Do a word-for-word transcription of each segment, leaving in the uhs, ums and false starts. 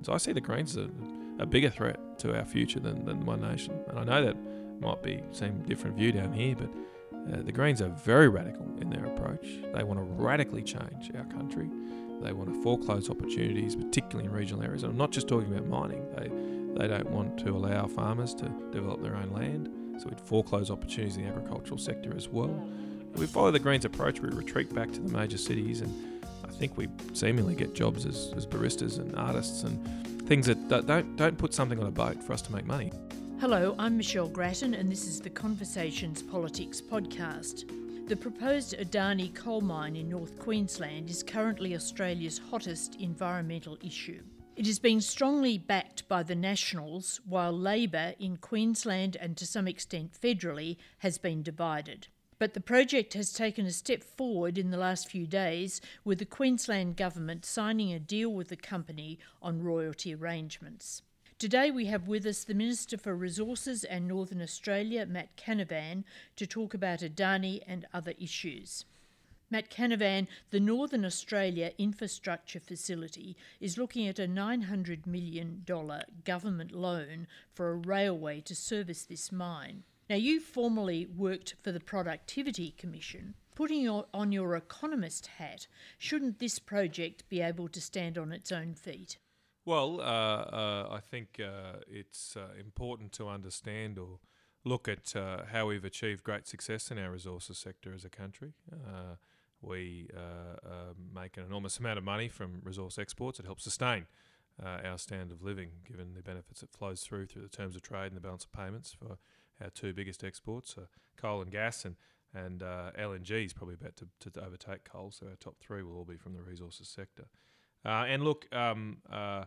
So I see the Greens as a, a bigger threat to our future than, than One Nation. And I know that might be seem different view down here, but uh, the Greens are very radical in their approach. They want to radically change our country. They want to foreclose opportunities, particularly in regional areas. And I'm not just talking about mining. They they don't want to allow farmers to develop their own land. So we'd foreclose opportunities in the agricultural sector as well. If we follow the Greens approach, we retreat back to the major cities, and I think we seemingly get jobs as, as baristas and artists and things that don't don't put something on a boat for us to make money. Hello, I'm Michelle Grattan, and this is the Conversations Politics podcast. The proposed Adani coal mine in North Queensland is currently Australia's hottest environmental issue. It is being strongly backed by the Nationals, while Labor in Queensland and to some extent federally has been divided. But the project has taken a step forward in the last few days, with the Queensland government signing a deal with the company on royalty arrangements. Today we have with us the Minister for Resources and Northern Australia, Matt Canavan, to talk about Adani and other issues. Matt Canavan, the Northern Australia Infrastructure Facility is looking at a nine hundred million dollars government loan for a railway to service this mine. Now, you formerly worked for the Productivity Commission. Putting your, on your economist hat, shouldn't this project be able to stand on its own feet? Well, uh, uh, I think uh, it's uh, important to understand or look at uh, how we've achieved great success in our resources sector as a country. Uh, we uh, uh, make an enormous amount of money from resource exports. It helps sustain uh, our standard of living, given the benefits it flows through through the terms of trade and the balance of payments for our two biggest exports, uh, coal and gas, and and uh, L N G is probably about to, to overtake coal, so our top three will all be from the resources sector. Uh, and look, um, uh,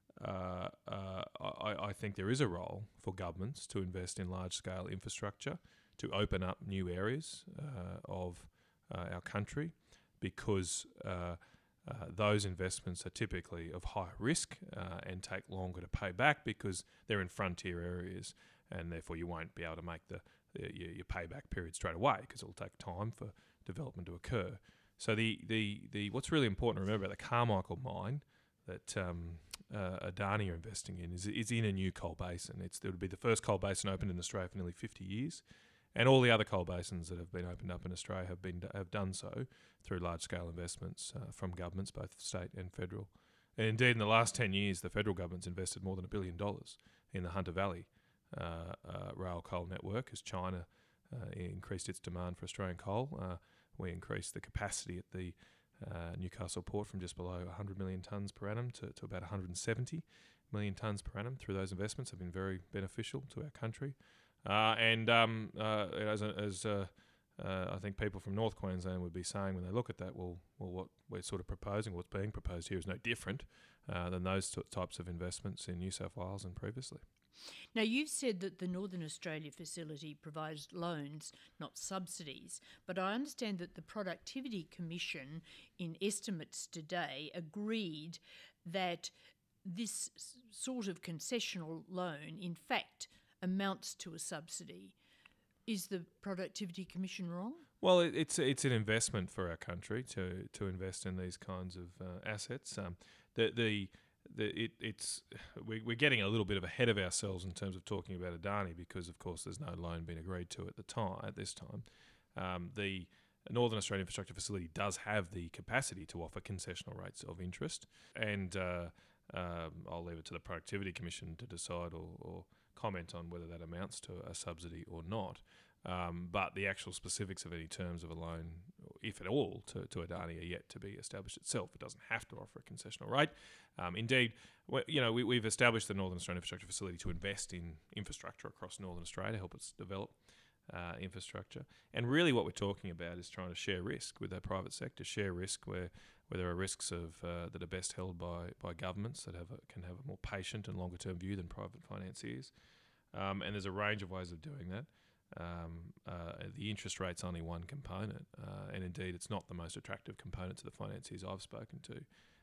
uh, uh, I, I think there is a role for governments to invest in large-scale infrastructure to open up new areas uh, of uh, our country, because uh, uh, those investments are typically of higher risk uh, and take longer to pay back because they're in frontier areas, and therefore you won't be able to make the, the your, your payback period straight away because it will take time for development to occur. So the, the, the what's really important to remember about the Carmichael mine that um, uh, Adani are investing in is is in a new coal basin. It's it would be the first coal basin opened in Australia for nearly fifty years, and all the other coal basins that have been opened up in Australia have been have done so through large scale investments uh, from governments, both state and federal. And indeed, in the last ten years, the federal government's invested more than a billion dollars in the Hunter Valley uh, uh, rail coal network as China uh, increased its demand for Australian coal. Uh, We increased the capacity at the uh, Newcastle port from just below one hundred million tonnes per annum to, to about one hundred seventy million tonnes per annum through those investments have been very beneficial to our country. Uh, and um, uh, as, as uh, uh, I think people from North Queensland would be saying when they look at that, well, well, what we're sort of proposing, what's being proposed here is no different uh, than those t- types of investments in New South Wales and previously. Now, you've said that the Northern Australia facility provides loans, not subsidies, but I understand that the Productivity Commission, in estimates today, agreed that this sort of concessional loan, in fact, amounts to a subsidy. Is the Productivity Commission wrong? Well, it, it's it's an investment for our country to to invest in these kinds of uh, assets. Um, the the The, it, it's we, we're getting a little bit of ahead of ourselves in terms of talking about Adani because, of course, there's no loan being agreed to at the time. At this time, um, the Northern Australian Infrastructure Facility does have the capacity to offer concessional rates of interest, and uh, um, I'll leave it to the Productivity Commission to decide or, or comment on whether that amounts to a subsidy or not. Um, but the actual specifics of any terms of a loan, if at all, to, to Adani are yet to be established itself. It doesn't have to offer a concessional rate. Um, indeed, we, you know, we, we've established the Northern Australian Infrastructure Facility to invest in infrastructure across Northern Australia, help us develop uh, infrastructure. And really what we're talking about is trying to share risk with our private sector, share risk where, where there are risks of uh, that are best held by, by governments that have a, can have a more patient and longer-term view than private financiers. Um, and there's a range of ways of doing that. Um, uh, the interest rate's only one component, uh, and indeed it's not the most attractive component to the financiers I've spoken to.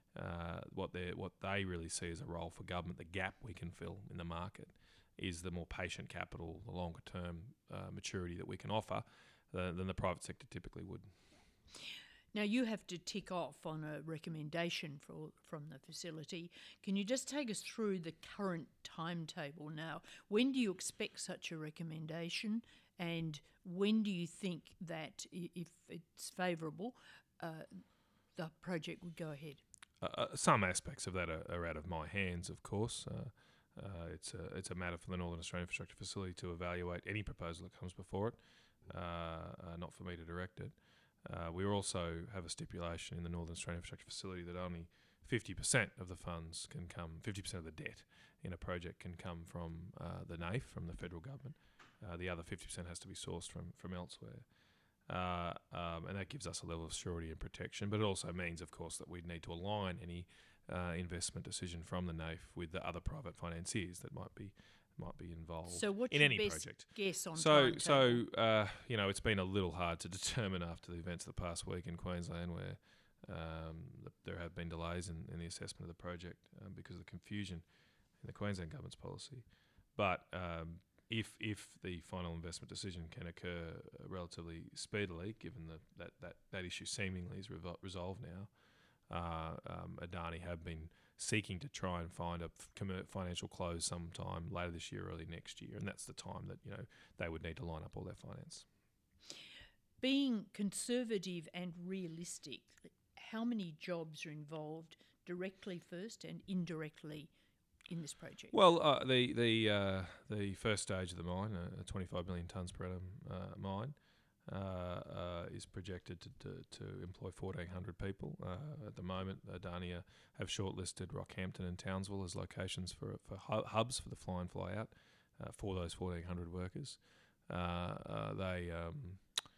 Uh, what they what they really see as a role for government, the gap we can fill in the market, is the more patient capital, the longer term uh, maturity that we can offer uh, than the private sector typically would. Now, you have to tick off on a recommendation for, from the facility. Can you just take us through the current timetable now? When do you expect such a recommendation, and when do you think that, if it's favourable, uh, the project would go ahead? Uh, some aspects of that are, are out of my hands, of course. Uh, uh, it's a it's a matter for the Northern Australian Infrastructure Facility to evaluate any proposal that comes before it, uh, uh, not for me to direct it. Uh, we also have a stipulation in the Northern Australian Infrastructure Facility that only fifty percent of the funds can come, fifty percent of the debt in a project can come from uh, the N A I F, from the federal government. Uh, the other fifty percent has to be sourced from, from elsewhere. Uh, um, and that gives us a level of surety and protection, but it also means, of course, that we'd need to align any uh, investment decision from the N A I F with the other private financiers that might be might be involved so what's in your any best project. Guess on so, timetable? so uh, you know, it's been a little hard to determine after the events of the past week in Queensland, where um, the, there have been delays in, in the assessment of the project um, because of the confusion in the Queensland government's policy. But um, if if the final investment decision can occur uh, relatively speedily, given the, that, that that issue seemingly is revol- resolved now, uh, um, Adani have been seeking to try and find a f- commer- financial close sometime later this year, early next year, and that's the time that, you know, they would need to line up all their finance. Being conservative and realistic, how many jobs are involved directly first and indirectly in this project? Well, uh, the the uh, the first stage of the mine, a, a twenty-five million tonnes per annum uh, mine, uh, uh, is projected to, to, to employ fourteen hundred people. Uh, at the moment, Adani have shortlisted Rockhampton and Townsville as locations for for hu- hubs for the fly and fly out uh, for those fourteen hundred workers. Uh, uh, they um,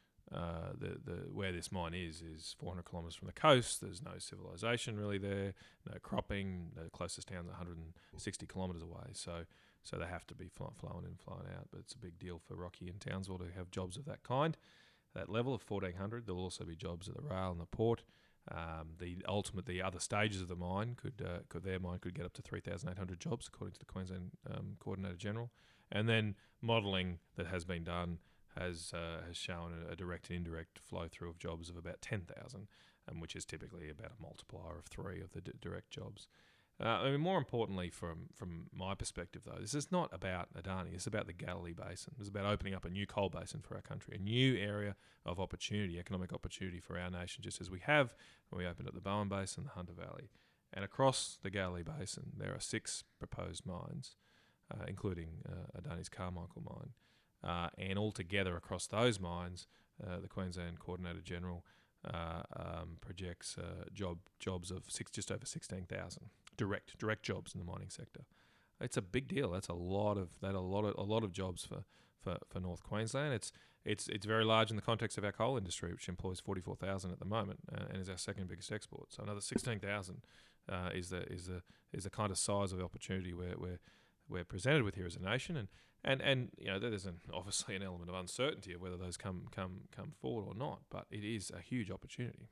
Uh, the the where this mine is is four hundred kilometres from the coast. There's no civilization really there, no cropping. The closest town's one hundred sixty kilometres away, so so they have to be fly, flown in, flown out. But it's a big deal for Rocky and Townsville to have jobs of that kind, that level of fourteen hundred. There'll also be jobs at the rail and the port. Um, the ultimate, the other stages of the mine could uh, could their mine could get up to three thousand eight hundred jobs, according to the Queensland um, Coordinator General. And then modelling that has been done has uh, has shown a, a direct and indirect flow through of jobs of about ten thousand, um, which is typically about a multiplier of three of the d- direct jobs. Uh, I mean, more importantly, from from my perspective, though, this is not about Adani. It's about the Galilee Basin. It's about opening up a new coal basin for our country, a new area of opportunity, economic opportunity for our nation, just as we have when we opened up the Bowen Basin, the Hunter Valley. And across the Galilee Basin, there are six proposed mines, uh, including uh, Adani's Carmichael mine. Uh, and altogether across those mines, uh, the Queensland Coordinator General uh, um, projects uh, job jobs of six, just over sixteen thousand direct direct jobs in the mining sector. It's a big deal. That's a lot of that. A lot of a lot of jobs for, for, for North Queensland. It's it's it's very large in the context of our coal industry, which employs forty four thousand at the moment uh, and is our second biggest export. So another sixteen thousand uh, is the is the is the kind of size of the opportunity where we're we're presented with here as a nation. And And and you know, there's an, obviously an element of uncertainty of whether those come come come forward or not, but it is a huge opportunity.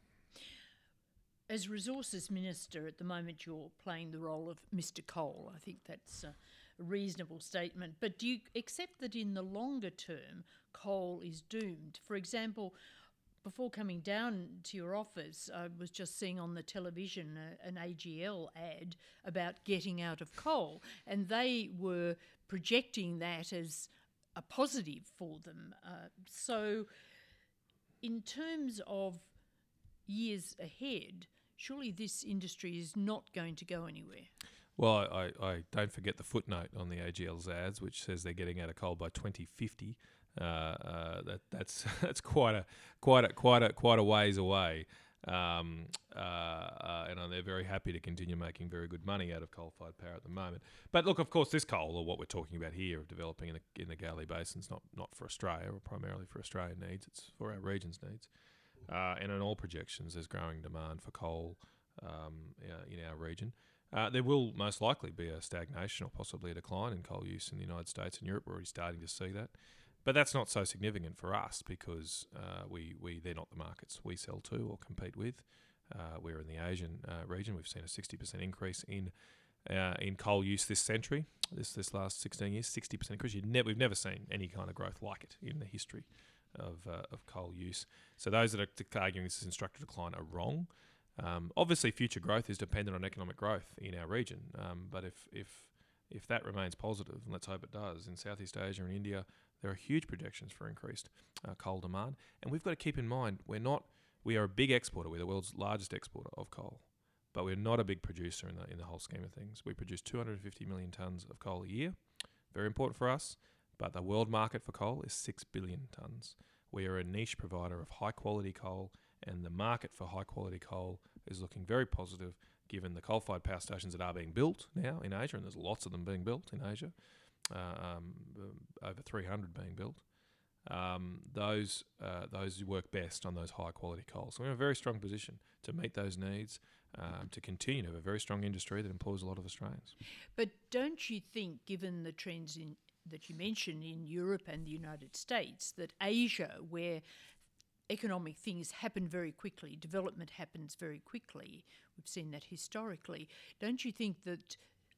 As Resources Minister at the moment, you're playing the role of Mister Coal. I think that's a reasonable statement. But do you accept that in the longer term, coal is doomed? For example, before coming down to your office, I was just seeing on the television uh, an A G L ad about getting out of coal, and they were projecting that as a positive for them. Uh, so in terms of years ahead, surely this industry is not going to go anywhere. Well, I, I don't forget the footnote on the A G L's ads, which says they're getting out of coal by twenty fifty. Uh, uh, that that's that's quite a quite a quite a quite a ways away. Um, uh, uh, and they're very happy to continue making very good money out of coal-fired power at the moment. But look, of course, this coal, or what we're talking about here, of developing in the, in the Galilee Basin, is not, not for Australia, or primarily for Australian needs. It's for our region's needs. Uh, and in all projections, there's growing demand for coal um, in our region. Uh, there will most likely be a stagnation or possibly a decline in coal use in the United States and Europe. We're already starting to see that. But that's not so significant for us because uh, we, we they're not the markets we sell to or compete with. Uh, we're in the Asian uh, region. We've seen a sixty percent increase in uh, in coal use this century, this this last sixteen years, sixty percent increase. You'd ne- we've never seen any kind of growth like it in the history of uh, of coal use. So those that are arguing this is in structural decline are wrong. Um, obviously, future growth is dependent on economic growth in our region. Um, but if if if that remains positive, and let's hope it does, in Southeast Asia and India, there are huge projections for increased uh, coal demand. And we've got to keep in mind, we're not we are a big exporter. We're the world's largest exporter of coal, but we're not a big producer in the in the whole scheme of things. We produce two hundred fifty million tonnes of coal a year. Very important for us. But the world market for coal is six billion tonnes. We are a niche provider of high quality coal, and the market for high quality coal is looking very positive given the coal-fired power stations that are being built now in Asia, and there's lots of them being built in Asia, uh, um, over three hundred being built. Um, those uh, those work best on those high quality coals. So we're in a very strong position to meet those needs, um, to continue to have a very strong industry that employs a lot of Australians. But don't you think, given the trends in that you mentioned in Europe and the United States, that Asia, where economic things happen very quickly, development happens very quickly, we've seen that historically, don't you think that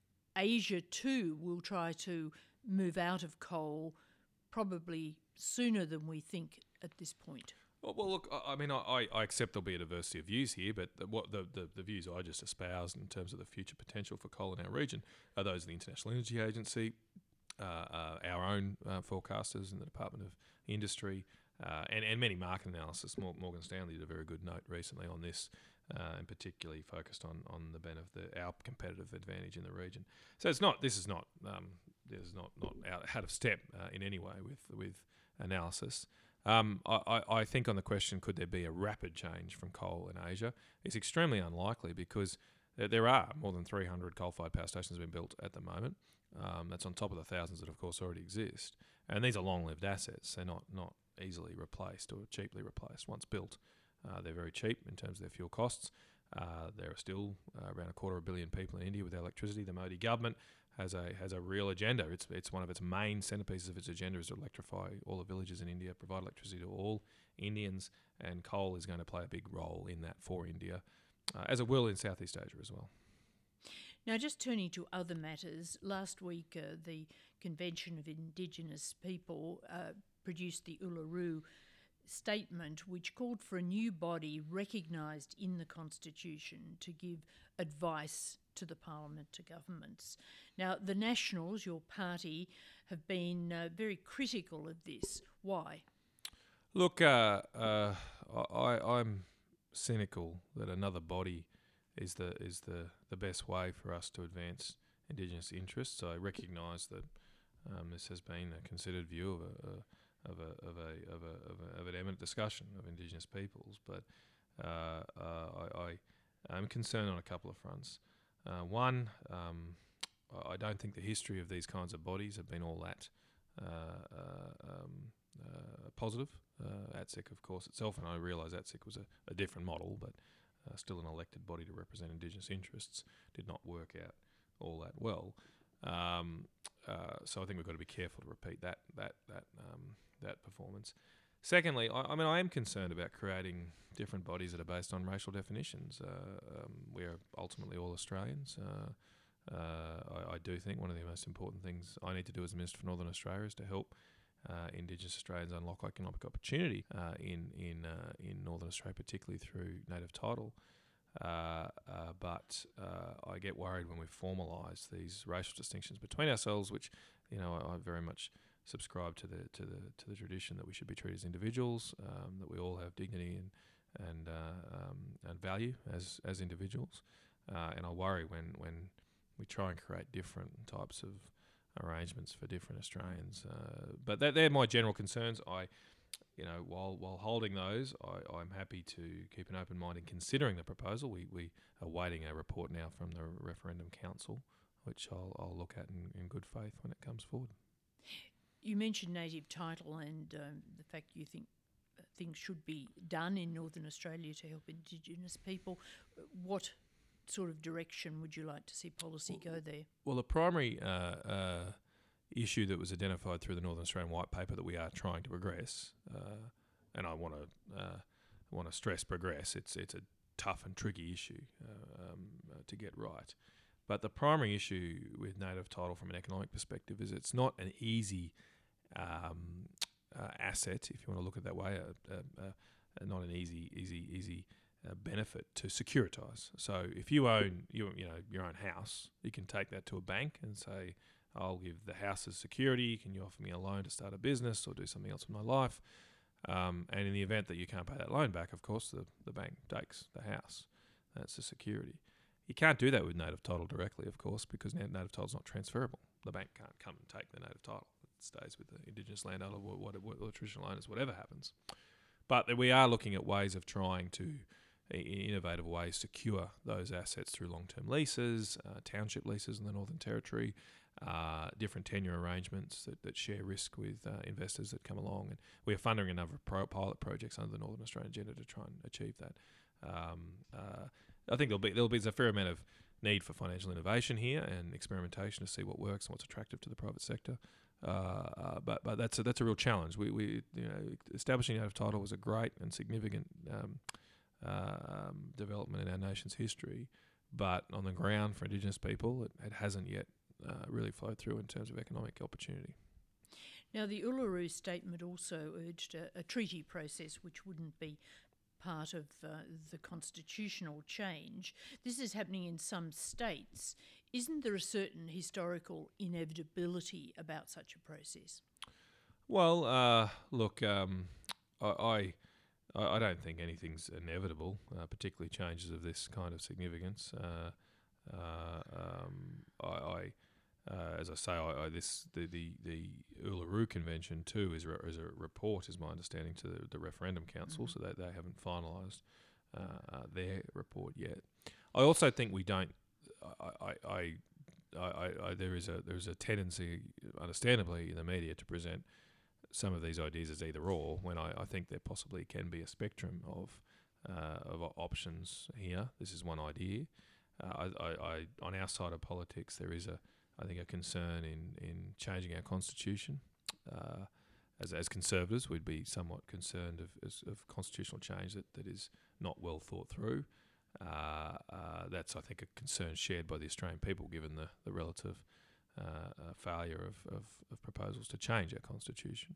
Asia too will try to move out of coal probably sooner than we think at this point? Well, well look, I, I mean, I, I accept there'll be a diversity of views here, but the, what the, the, the views I just espoused in terms of the future potential for coal in our region are those of the International Energy Agency, Uh, uh, our own uh, forecasters in the Department of Industry, uh, and, and many market analysis. Morgan Stanley did a very good note recently on this, uh, and particularly focused on on the benefit of our competitive advantage in the region. So it's not this is not um, this is not not out, out of step uh, in any way with with analysis. Um, I, I, I think on the question, could there be a rapid change from coal in Asia? It's extremely unlikely because there are more than three hundred coal-fired power stations being built at the moment. Um, that's on top of the thousands that, of course, already exist. And these are long-lived assets. They're not, not easily replaced or cheaply replaced. Once built, uh, they're very cheap in terms of their fuel costs. Uh, there are still uh, around a quarter of a billion people in India with electricity. The Modi government has a has a real agenda. It's it's one of its main centerpieces of its agenda is to electrify all the villages in India, provide electricity to all Indians, and coal is going to play a big role in that for India, uh, as it will in Southeast Asia as well. Now, just turning to other matters, last week uh, the Convention of Indigenous People uh, produced the Uluru Statement, which called for a new body recognised in the Constitution to give advice to the Parliament, to governments. Now, the Nationals, your party, have been uh, very critical of this. Why? Look, uh, uh, I, I'm cynical that another body is the is the, the best way for us to advance Indigenous interests. I recognise that um, this has been a considered view of a, a of a of a of a of, a, of an eminent discussion of Indigenous peoples, but uh, uh, I, I am concerned on a couple of fronts. Uh, one, um, I don't think the history of these kinds of bodies have been all that uh, uh, um, uh, positive. Uh, A T S I C, of course, itself, and I realise A T S I C was a, a different model, but Uh, still an elected body to represent Indigenous interests, did not work out all that well. Um, uh, so I think we've got to be careful to repeat that that that um, that performance. Secondly, I, I mean, I am concerned about creating different bodies that are based on racial definitions. Uh, um, we are ultimately all Australians. Uh, uh, I, I do think one of the most important things I need to do as Minister for Northern Australia is to help Uh, Indigenous Australians unlock economic opportunity uh, in in uh, in Northern Australia, particularly through native title. Uh, uh, but uh, I get worried when we formalise these racial distinctions between ourselves, which you know I, I very much subscribe to the to the to the tradition that we should be treated as individuals, um, that we all have dignity and and uh, um, and value as as individuals. Uh, and I worry when when we try and create different types of arrangements for different Australians, uh, but they're, they're my general concerns. I, you know, while while holding those, I, I'm happy to keep an open mind in considering the proposal. We we are waiting a report now from the Referendum Council, which I'll I'll look at in, in good faith when it comes forward. You mentioned native title and um, the fact you think things should be done in Northern Australia to help Indigenous people. What sort of direction would you like to see policy go there? Well, the primary uh, uh, issue that was identified through the Northern Australian White Paper that we are trying to progress, uh, and I want to uh, want to stress progress. It's it's a tough and tricky issue uh, um, uh, to get right. But the primary issue with native title from an economic perspective is it's not an easy um, uh, asset, if you want to look at it that way, a, a, a, a not an easy, easy, easy uh, benefit to securitise. So if you own you, you know your own house, you can take that to a bank and say, I'll give the house as security. Can you offer me a loan to start a business or do something else with my life? Um, and in the event that you can't pay that loan back, of course, the, the bank takes the house. That's the security. You can't do that with native title directly, of course, because native title is not transferable. The bank can't come and take the native title. It stays with the Indigenous landowner, what, what, what the traditional owners, whatever happens. But we are looking at ways of trying to, in innovative ways, secure those assets through long-term leases, uh, township leases in the Northern Territory, uh, different tenure arrangements that, that share risk with uh, investors that come along. And we are funding a number of pro- pilot projects under the Northern Australian Agenda to try and achieve that. Um, uh, I think there'll be there'll be a fair amount of need for financial innovation here and experimentation to see what works and what's attractive to the private sector. Uh, uh, but but that's a, that's a real challenge. We we you know establishing native title was a great and significant um, uh, um, development in our nation's history, but on the ground for Indigenous people, it, it hasn't yet uh, really flowed through in terms of economic opportunity. Now, the Uluru Statement also urged a, a treaty process which wouldn't be part of uh, the constitutional change. This is happening in some states. Isn't there a certain historical inevitability about such a process? Well, uh, look, um, I, I I don't think anything's inevitable, uh, particularly changes of this kind of significance. Uh, uh, um, I, I uh, as I say, I, I, this the, the, the Uluru Convention too is, re- is a report, is my understanding, to the, the Referendum Council, mm-hmm. so that they haven't finalised uh, uh, their report yet. I also think we don't. I, I, I, I, I there is a there is a tendency, understandably, in the media to present some of these ideas as either or, when I, I think there possibly can be a spectrum of uh, of options here. This is one idea. Uh, I, I, I, on our side of politics, there is a I think a concern in, in changing our constitution. Uh, as as conservatives, we'd be somewhat concerned of, of constitutional change that, that is not well thought through. Uh, uh, that's, I think, a concern shared by the Australian people, given the, the relative uh, uh, failure of, of, of proposals to change our constitution.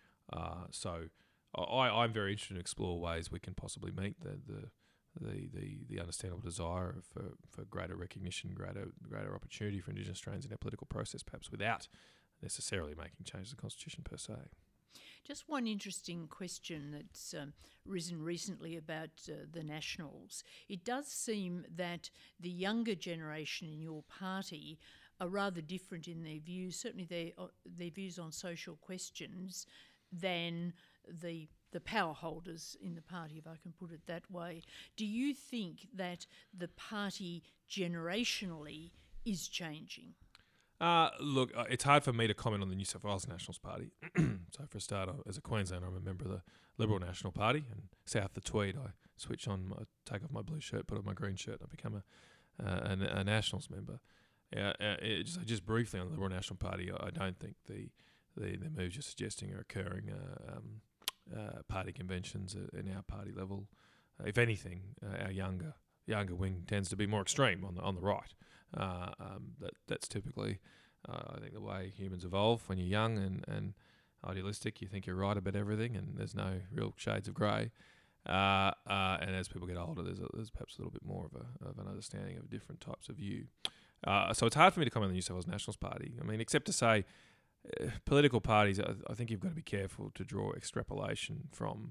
Uh, so I, I'm very interested to explore ways we can possibly meet the the, the, the, the understandable desire for, for greater recognition, greater greater opportunity for Indigenous Australians in our political process, perhaps without necessarily making changes to the constitution per se. Just one interesting question that's um, risen recently about uh, the Nationals. It does seem that the younger generation in your party are rather different in their views, certainly their, uh, their views on social questions, than the the power holders in the party, if I can put it that way. Do you think that the party generationally is changing? Uh, look, uh, it's hard for me to comment on the New South Wales Nationals Party. So for a start, as a Queenslander, I'm a member of the Liberal National Party, and south the Tweed, I switch on, I take off my blue shirt, put on my green shirt, and I become a, uh, a, a Nationals member. Uh, uh, it, just, just briefly on the Liberal National Party, I, I don't think the, the, the moves you're suggesting are occurring. Uh, um, uh, party conventions in our party level, uh, if anything, uh, our younger younger wing tends to be more extreme on the on the right. Uh, um, that that's typically, uh, I think, the way humans evolve. When you're young and, and idealistic, you think you're right about everything, and there's no real shades of grey. Uh, uh, and as people get older, there's a, there's perhaps a little bit more of a of an understanding of different types of view. Uh, so it's hard for me to comment on the New South Wales Nationals Party. I mean, except to say, uh, political parties, I, I think you've got to be careful to draw extrapolation from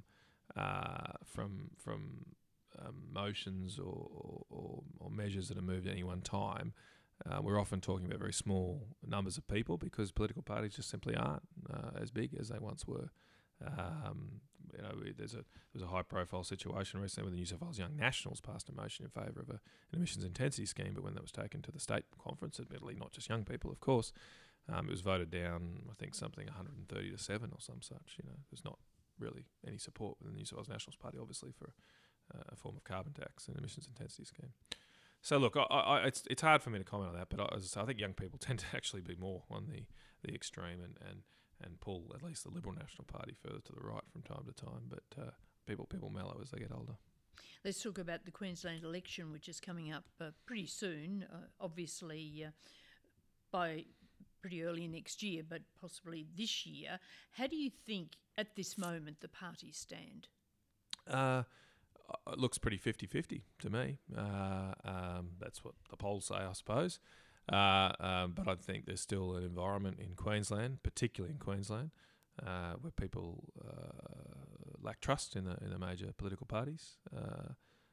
uh, from from um, motions or, or, or measures that are moved at any one time. Uh, we're often talking about very small numbers of people because political parties just simply aren't uh, as big as they once were. Um, you know, there's a there's a high-profile situation recently where the New South Wales Young Nationals passed a motion in favour of a, an emissions intensity scheme, but when that was taken to the state conference, admittedly not just young people, of course, um, it was voted down. I think something one hundred thirty to seven or some such. You know, there's not really any support within the New South Wales Nationals Party, obviously, for uh, a form of carbon tax and emissions intensity scheme. So look, I, I, it's it's hard for me to comment on that, but I, as I say, I think young people tend to actually be more on the, the extreme and, and, and pull at least the Liberal National Party further to the right from time to time. But uh, people people mellow as they get older. Let's talk about the Queensland election, which is coming up uh, pretty soon. Uh, obviously, uh, by pretty early next year, but possibly this year. How do you think at this moment the parties stand? Uh, it looks pretty fifty-fifty to me. Uh, um, that's what the polls say, I suppose. Uh, um, but I think there's still an environment in Queensland, particularly in Queensland, uh, where people uh, lack trust in the in the major political parties. Uh,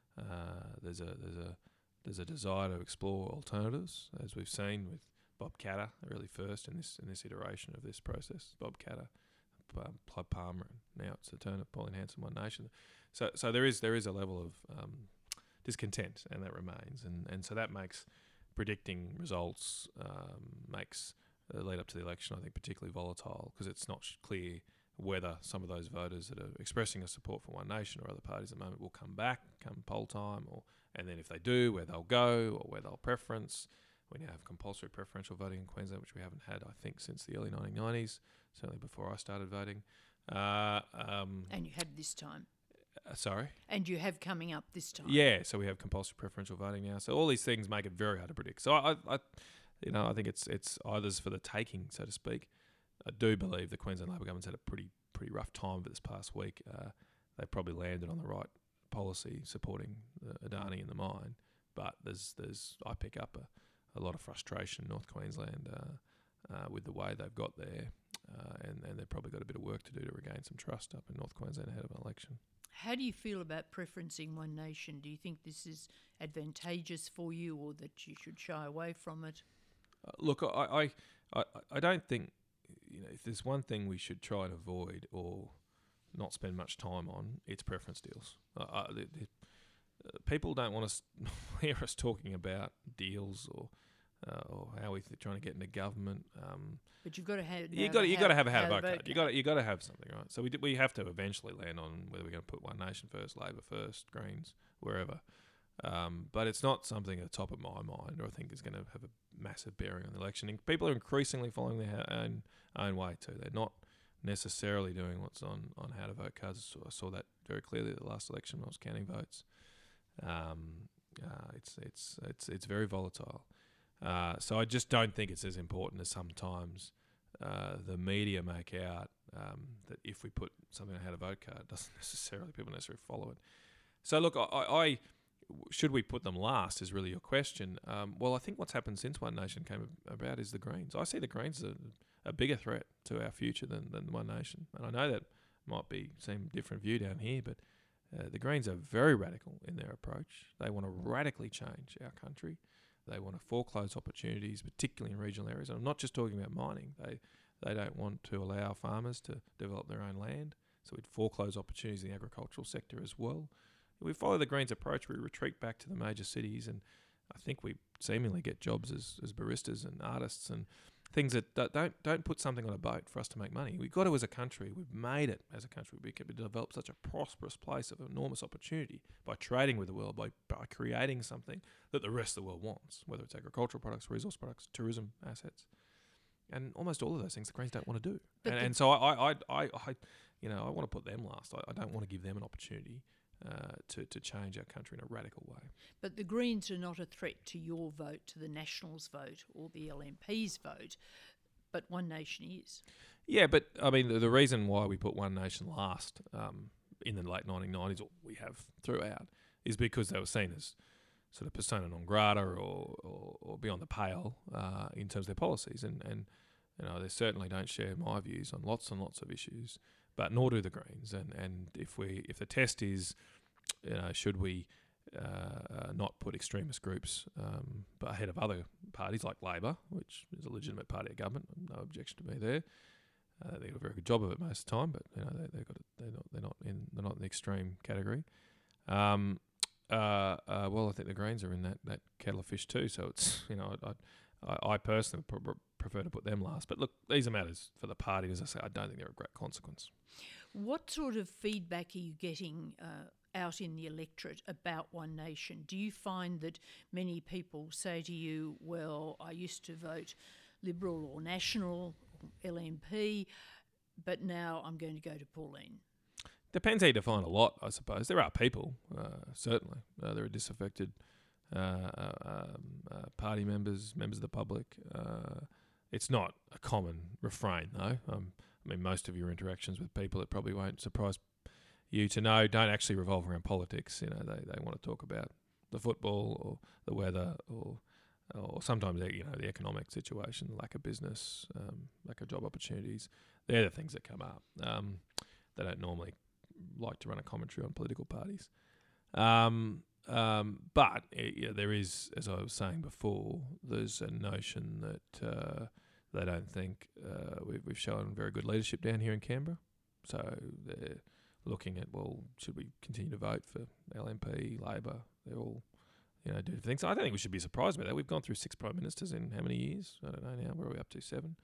uh, there's a there's a there's a desire to explore alternatives, as we've seen with Bob Katter, really first in this in this iteration of this process. Bob Katter, um, Clive Palmer, and now it's the turn of Pauline Hanson, One Nation. So so there is there is a level of um, discontent, and that remains, and and so that makes predicting results um, makes the lead up to the election, I think, particularly volatile, because it's not sh- clear whether some of those voters that are expressing a support for One Nation or other parties at the moment will come back come poll time, or and then if they do, where they'll go or where they'll preference. We now have compulsory preferential voting in Queensland, which we haven't had, I think, since the early nineteen nineties, certainly before I started voting. Uh, um, and you had this time. Uh, sorry? And you have coming up this time. Yeah, so we have compulsory preferential voting now. So all these things make it very hard to predict. So I, I you know, I think it's it's either's for the taking, so to speak. I do believe the Queensland Labor government's had a pretty pretty rough time of it this past week. Uh, they probably landed on the right policy supporting uh, Adani in the mine, but there's there's I pick up a, a lot of frustration in North Queensland uh, uh, with the way they've got there, uh, and and they've probably got a bit of work to do to regain some trust up in North Queensland ahead of an election. How do you feel about preferencing One Nation? Do you think this is advantageous for you, or that you should shy away from it? Uh, look, I, I, I, I don't think, you know, if there's one thing we should try and avoid or not spend much time on, it's preference deals. Uh, uh, the, the, uh, people don't want to hear us talking about deals or uh, or how we're trying to get into government. Um, but you've got to have you got you got to have a how to vote card. card. You got you got to have something, right? So we do, we have to eventually land on whether we're going to put One Nation first, Labor first, Greens, wherever. Um, but it's not something at the top of my mind, or I think is going to have a massive bearing on the election. And people are increasingly following their own own way too. They're not necessarily doing what's on, on how to vote cards. So I saw that very clearly at the last election when I was counting votes. Um, uh, it's it's it's it's very volatile. Uh, so I just don't think it's as important as sometimes uh, the media make out, um, that if we put something on how to vote card, doesn't necessarily people necessarily follow it. So look, I, I should we put them last is really your question. Um, well, I think what's happened since One Nation came about is the Greens. I see the Greens as a, a bigger threat to our future than, than One Nation. And I know that might be seem different view down here, but uh, the Greens are very radical in their approach. They want to radically change our country. They want to foreclose opportunities, particularly in regional areas. And I'm not just talking about mining. They they don't want to allow farmers to develop their own land. So we'd foreclose opportunities in the agricultural sector as well. We follow the Greens approach. We retreat back to the major cities, and I think we seemingly get jobs as, as baristas and artists and things that don't don't put something on a boat for us to make money. We've got to, as a country, we've made it as a country. We can develop such a prosperous place of enormous opportunity by trading with the world, by, by creating something that the rest of the world wants, whether it's agricultural products, resource products, tourism assets. And almost all of those things the Greens don't want to do. And, and so I, I, I, I, you know, I want to put them last. I, I don't want to give them an opportunity Uh, to, to change our country in a radical way. But the Greens are not a threat to your vote, to the Nationals' vote or the L M P's vote, but One Nation is. Yeah, but I mean, the, the reason why we put One Nation last um, in the late nineteen nineties, or we have throughout, is because they were seen as sort of persona non grata or, or, or beyond the pale uh, in terms of their policies. And, and you know, they certainly don't share my views on lots and lots of issues, but nor do the Greens. And, and if we if the test is, you know, should we uh, uh, not put extremist groups um, but ahead of other parties like Labor, which is a legitimate party of government, no objection to me there. Uh, they do a very good job of it most of the time, but you know they they've got a, they're not they're not in they're not in the extreme category. Um, uh, uh, well, I think the Greens are in that, that kettle of fish too. So it's you know I I, I personally pr- prefer to put them last. But look, these are matters for the party. As I say, I don't think they're a great consequence. What sort of feedback are you getting uh, out in the electorate about One Nation? Do you find that many people say to you, well, I used to vote Liberal or National, or L M P, but now I'm going to go to Pauline? Depends how you define a lot, I suppose. There are people, uh, certainly. Uh, there are disaffected uh, uh, um, uh, party members, members of the public. Uh, it's not a common refrain, though. Um, I mean, most of your interactions with people, it probably won't surprise you to know, don't actually revolve around politics. You know, they, they want to talk about the football or the weather or or sometimes, you know, the economic situation, lack of business, um, lack of job opportunities. They're the things that come up. Um, they don't normally like to run a commentary on political parties. Um, um, but it, yeah, there is, as I was saying before, there's a notion that uh, they don't think uh, we've, we've shown very good leadership down here in Canberra. So they're looking at, well, should we continue to vote for L N P, Labor? They're all, you know, do things. I don't think we should be surprised by that. We've gone through six prime ministers in how many years? I don't know now. Where are we up to? Seven.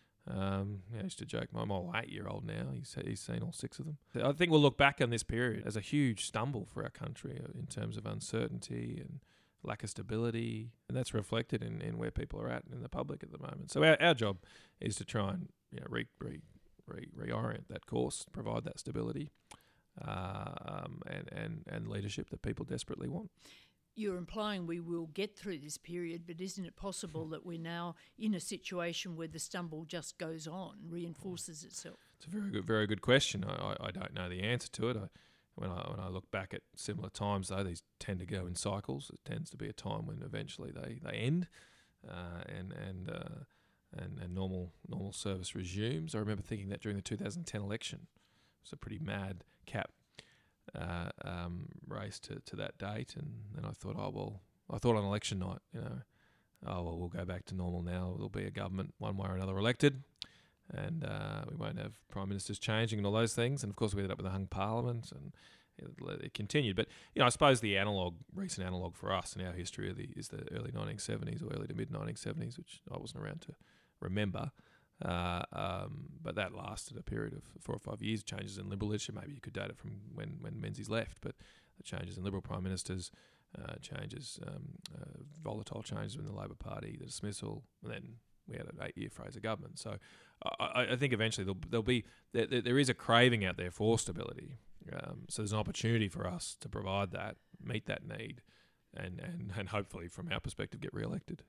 Um, yeah, I used to joke, I'm all eight-year-old now. He's he's seen all six of them. I think we'll look back on this period as a huge stumble for our country in terms of uncertainty and lack of stability, and that's reflected in, in where people are at in the public at the moment. So our, our job is to try and, you know, re, re, re, reorient that course, provide that stability uh, um, and, and, and leadership that people desperately want. You're implying we will get through this period, but isn't it possible that we're now in a situation where the stumble just goes on, reinforces itself? It's a very good, very good question. I, I, I don't know the answer to it. I, when I when I look back at similar times, though, these tend to go in cycles. It tends to be a time when eventually they, they end, uh, and and, uh, and and normal normal service resumes. I remember thinking that during the two thousand ten election, it was a pretty mad cap. Uh, um, race to, to that date, and then I thought, oh well, I thought on election night, you know, oh well, we'll go back to normal now. There'll be a government one way or another elected, and uh, we won't have prime ministers changing and all those things. And of course, we ended up with a hung parliament, and it, it continued. But you know, I suppose the analog, recent analog for us in our history the, is the early nineteen seventies or early to mid nineteen seventies, which I wasn't around to remember. Uh, um, but that lasted a period of four or five years. Changes in Liberal leadership, maybe you could date it from when, when Menzies left, but the changes in Liberal prime ministers, uh, changes, um, uh, volatile changes in the Labor Party, the dismissal, and then we had an eight-year Fraser government. So I, I think eventually there'll, there'll be there, there is a craving out there for stability. Um, so there's an opportunity for us to provide that, meet that need, and, and, and hopefully, from our perspective, get re-elected.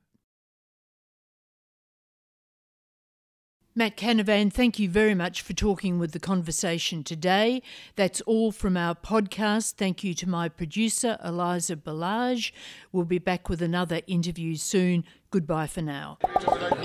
Matt Canavan, thank you very much for talking with The Conversation today. That's all from our podcast. Thank you to my producer, Eliza Ballage. We'll be back with another interview soon. Goodbye for now.